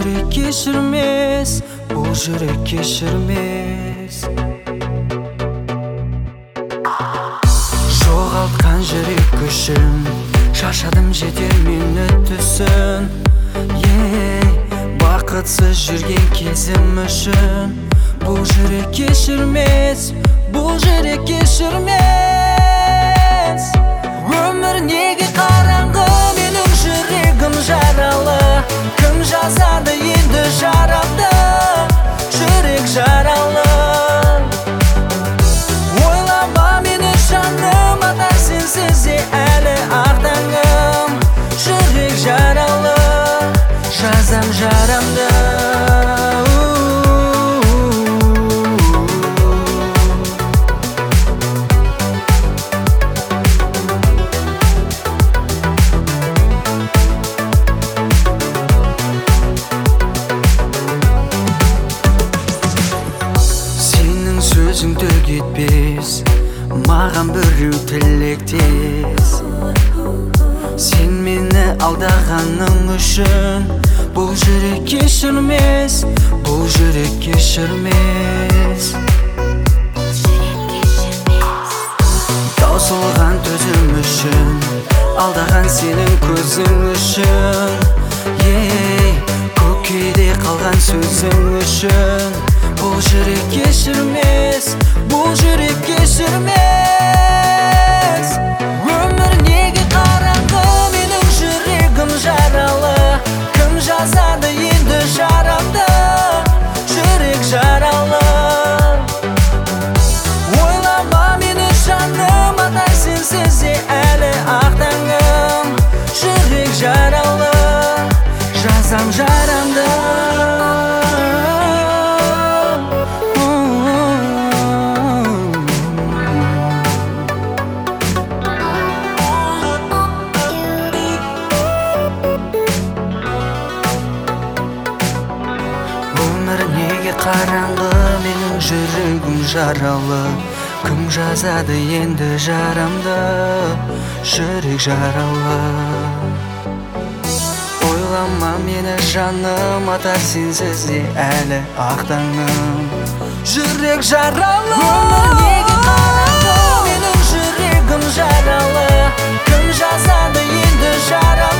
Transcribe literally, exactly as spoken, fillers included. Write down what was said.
жүрек кешірмес, бұл жүрек кешірмес. Жоғалтқан жүрек күшін, шашадым жетер мен өттісін. Бақытсыз жүрген кезім үшін, бұл жүрек кешірмес, бұл жүрек кешірмес. Өмір неге қараңғы, менің жүрегім жаралы. Кім жазады енді жарамды, жүрек жаралы. Ойлама мені жаным, ата сенсіз де әлі ақ таңым. Жүрек жаралы, жазам жарамды. Сөзің түк етпес, маған біреу тілектес. Сен мені алдағаның үшін, бұл жүрек кешірмес, бұл жүрек кешірмес. Таусылған төзім үшін, алдаған сенің көзің үшін. Көкейде қалған сөзің үшін, бұл жүрек кешірмес, бұл жүрек кешірмес. Өмір неге қараңғы, менің жүрегім жаралы. Кім жазады енді жарамды, жүрек жаралы. Ойлама мені жаным, ата сенсіз де әлі ақ таңым. Жүрек жаралы, жазам жарамды. Неге қараңғы, менің жүрегім жаралы. Кім жазады енді жарамды, жүрек жаралы. Ойлама мені жаным, ата сенсіз де әлі ақ таңым. Жүрек жаралы. Неге қараңғы, менің жүрегім жаралы. Кім жазады енді жарамды.